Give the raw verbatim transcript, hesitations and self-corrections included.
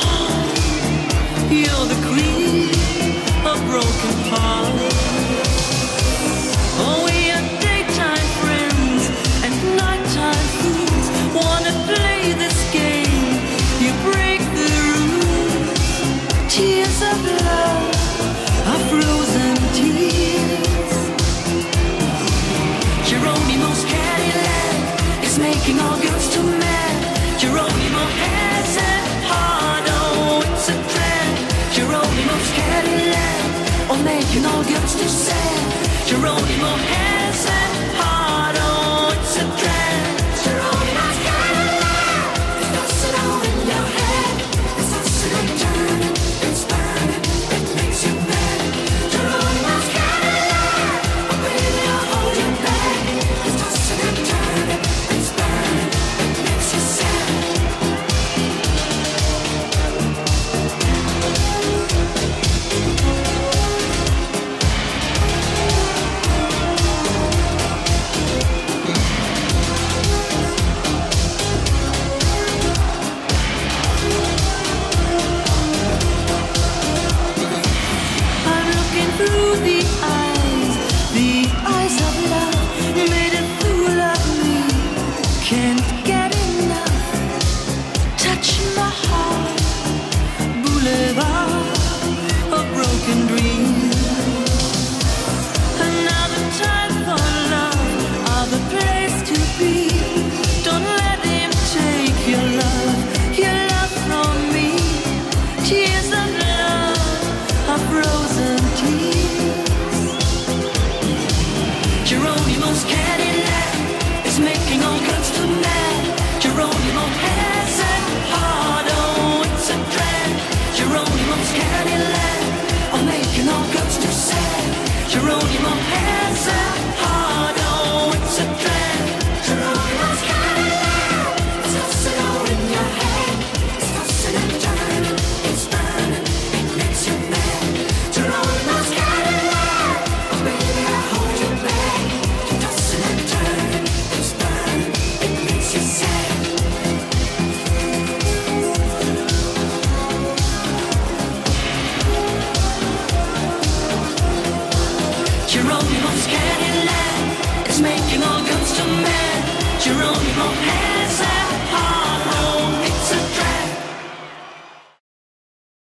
You're the queen of broken hearts. Oh, we are daytime friends and nighttime fools. Wanna play this game? You break the rules. Tears of love are frozen tears. Geronimo's Cadillac is making all girls too mad. Geronimo has a heart, oh, it's a trap. Geronimo's Cadillac, oh, making all girls too sad. Geronimo has a heart, oh, it's a trap. Geronimo's Cadillac, it's tossing all in your head. It's tossing and turning, it's burning, it makes you mad. Geronimo's Cadillac, oh, baby, I'll hold you back. It's tossing and turning, it's burning, it makes you sad. I'm looking through the eyes, the eyes of love, made a fool of me. Can't get enough. Touch my heart, boulevard of broken dreams. Another time for love, other place to be. Don't let him take your love, your love from me. Tears of love are frozen tears. Geronimo's Cadillac is making all girls too mad. Geronimo has a heart, oh, it's a trap. Geronimo's Cadillac, oh, making all girls too sad. Geronimo has a heart, oh, it's a trap. Geronimo's Cadillac, it's tossing all in your head. It's tossing and turning, it's burning, it makes you mad. Geronimo's Cadillac, oh, baby, I hold you back. It's tossing and turning, it's burning, it makes you sad. Geronimo